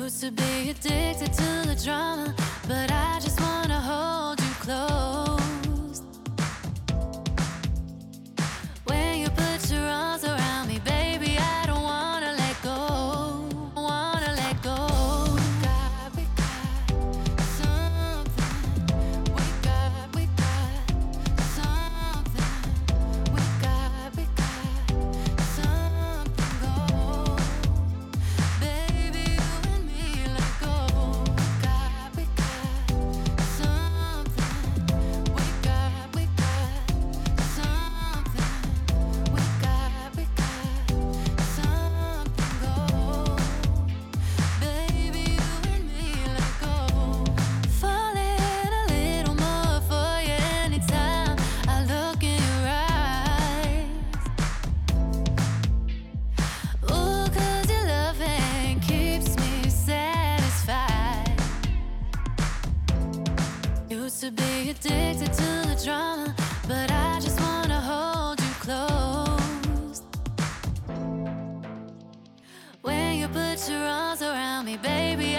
Used to be addicted to the drama, but I just wanna hold you close. When you put your arms around me, baby, I don't wanna let go. Wanna let go. We got something. We got something. We got something gold. Baby, you and me let go. We got something. We got something. We got something gold. Baby, you and me let go. Falling a little more for you anytime I look in your eyes. Ooh, 'cause your loving keeps me satisfied. Used to be addicted to the drama, but I just wanna hold you close. When you put your arms around me, baby,